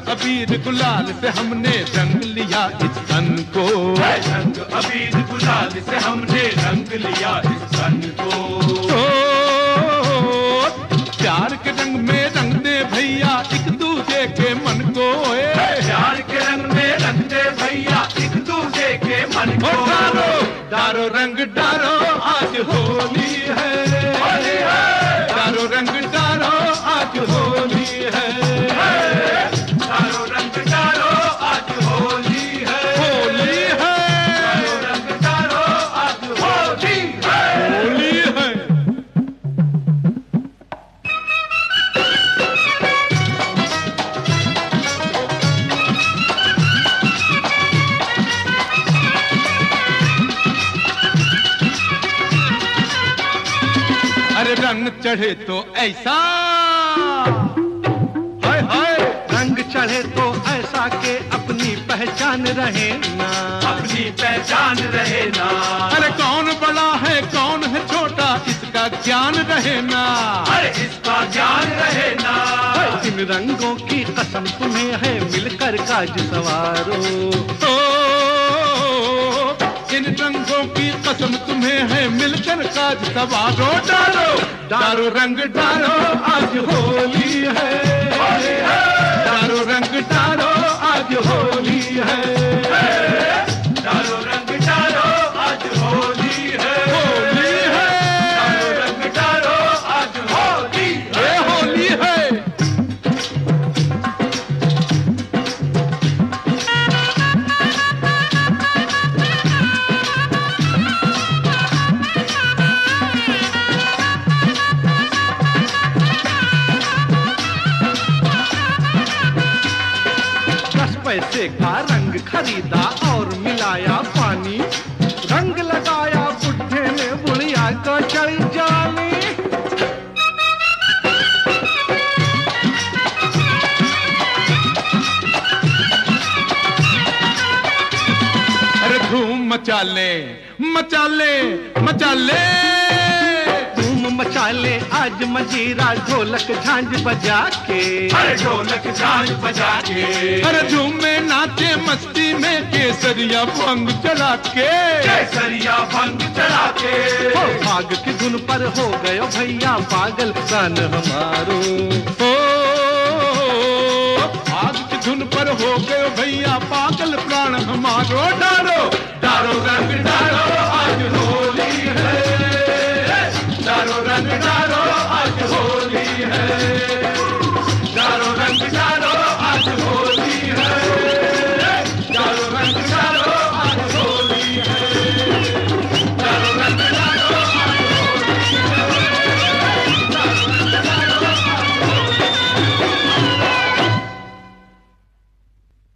अबीर गुलाल से हमने रंग लिया इस तन को, रंग अबीर गुलाल से हमने रंग लिया इस तन को। प्यार के रंग में रंग दे भैया एक दूजे के मन को, प्यार के रंग में रंग दे भैया एक दूजे के मन को। डारो डारो रंग डारो आज होली है, डारो रंग डारो आज होली है, डारो रंग डारो आज होली है, होली है, डारो रंग डारो आज होली है, होली है। अरे रंग चढ़े तो ऐसा, हाय हाय, रंग चढ़े तो ऐसा के अपनी पहचान रहे ना, अपनी पहचान रहे ना। अरे कौन बड़ा है कौन है छोटा इसका ज्ञान रहे ना, अरे इसका ज्ञान रहे ना। इन रंगों की कसम तुम्हें है मिलकर काज सवारो, इन रंगों की कसम तुम्हें है मिलकर काज सवारो। डालो डालो रंग डालो आज होली है, डालो रंग डालो आज होली है, डालो रंग डालो आज होली है, होली है, डालो रंग डालो आज होली है, ये होली है। पैसे का रंग खरीदा और मिलाया पानी, रंग लगाया बुढ़े ने बुढ़िया को चढ़ी जानी। अरे धूम मचा ले मचा ले मचा ले, धूम मचा ले आज मजीरा ढोलक झांझ बजा के, अरे ढोलक झांझ बजा के, अरे झूमे नाचे मस्ती में केसरिया भंग चढ़ा के, केसरिया भंग चढ़ा के। हो भाग की धुन पर हो गयो भैया पागल कान हमारो, ओ भाग की धुन पर हो गए भैया पागल